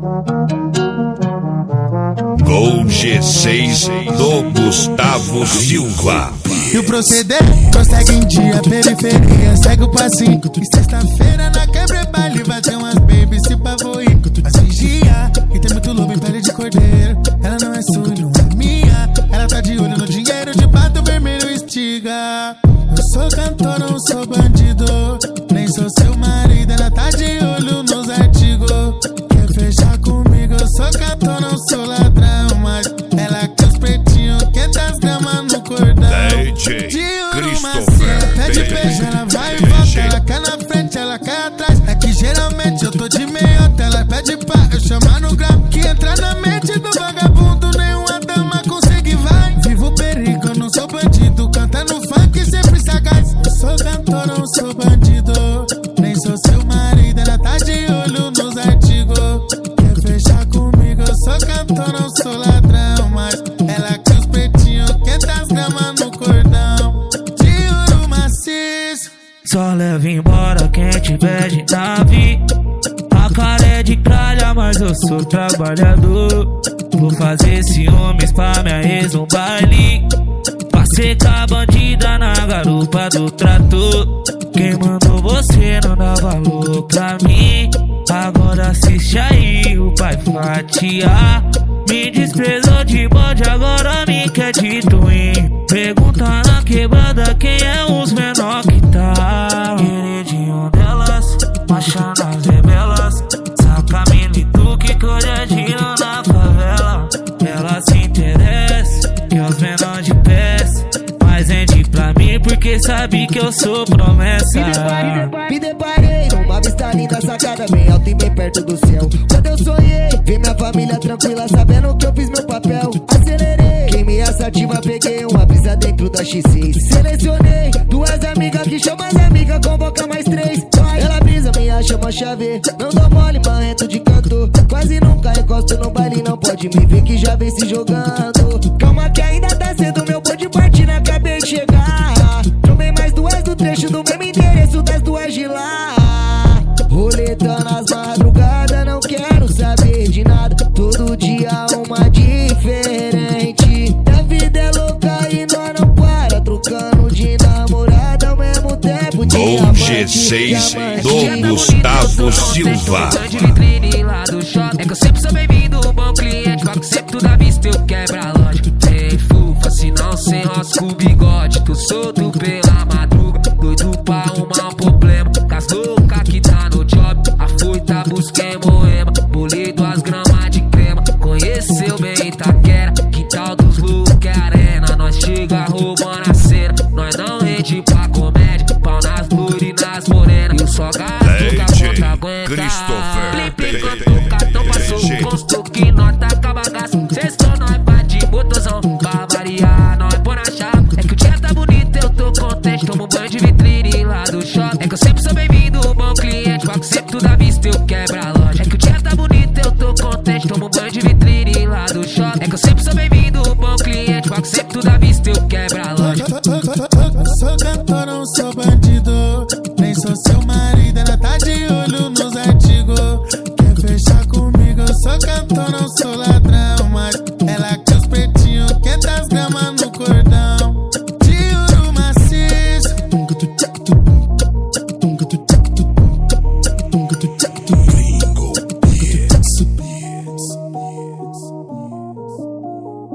Gol G6 do Gustavo Silva. E o proceder prossegue em dia, periferia, segue o passinho. E sexta-feira na quebra é baile, vai ter umas baby se pavoir. Mas vigia, e tem muito lobo em pele de cordeiro. Ela não é sua, não é minha. Ela tá de olho no dinheiro, de bato vermelho estiga. Eu sou cantor, não sou bandido, nem sou seu marido. Ela tá de olho nos artigos. Quer fechar comigo, eu sou cantor, não sou ladrão. Mas ela quer os pretinhos, 500 gramas no cordão. Christopher, pede beijo, ela vai e volta. Ela cai na frente, ela cai atrás. É que geralmente eu tô de meiota. Ela pede pra eu chamar no grau. Que entra na mente do vagabundo, nenhuma dama consegue, vai. Vivo perigo, eu não sou bandido. Cantando funk, sempre sagaz. Eu sou cantor, não sou bandido, nem sou seu marido. Ela tá de olho nos artigos. Quer fechar comigo, eu sou cantor, não sou ladrão. Mas ela quer os pretinhos, 500 gramas no cordão. De ouro maciço. Só leva embora quem tiver de nave. A cara é de calha, mas eu sou trabalhador. Vou fazer ciúmes pra minha ex no baile. Passei com a bandida na garupa do trator. Quem mandou você não dá valor pra mim? Agora assiste aí o pai fatiar. Me desprezou de bode, agora me quer de twin. Pergunta na quebrada quem é os menor que tá. Queridinho delas, marcha nas rebelas. Saca milito que colhadinho na favela. Ela se interessa, que os menor de pés. Mas vende pra mim porque sabe que eu sou promessa. Me deparei numa vista linda, sacada bem alta e bem perto do céu. Quando eu sonhei, vi minha família tranquila, sabendo que eu fiz meu papel. Acelerei, quem me assativa, peguei uma brisa dentro da X6. Selecionei duas amigas que chamam as amigas, convoca mais 3. Ela brisa, minha chama chave. Não dou mole, marrento de canto. Quase nunca encosto no baile, não pode me ver que já vem se jogando. Calma que ainda tá cedo, meu bonde partida, acabei de chegar. Tomei mais duas do trecho do mesmo endereço das duas de lá. Roleta nas madrugadas, não quero saber de nada. Todo dia uma diferente. A vida é louca e nós não para, trocando de namorada ao mesmo tempo. Gol G6 do Gustavo Silva. De vitrine lá do shopping. É que eu sempre sou bem-vindo, um bom cliente. Pago sempre tudo à vista, eu quebro a loja. Tem fufa, se não sem rosco o bigode. Tô solto pela madruga, doido pra arrumar um problema. Cas louca que tá no job, a foita busquei moema. Bolei 2 gramas de crema, conheceu bem Itaquera. Quintal dos loucos é arena, nós chega roubando a cena. Nós não rende pra comédia, pau nas loures e nas morenas. Eu só gasto que a conta aguenta. Christopher, Flip, quando o cartão passou, consto que nós taca bagaço. Sextou, nós bate botozão, pra variar, nós põe na chave. É que o dia tá bonito, eu tô contente, tomo banho de vitrine lá do shopping. É que eu sempre sou bem-vindo, um bom cliente, pago sempre tudo à vista, eu quebro a loja. É que o dia tá bonito, eu tô contente, tomo banho de vitrine lá do shopping. É que eu sempre sou bem-vindo, um bom cliente, pago sempre tudo à vista, eu quebro a loja. Eu sou cantor, não sou bandido, nem sou seu marido. Ela tá de olho nos artigos. Quer fechar comigo, eu sou cantor, não sou ladrão. Mas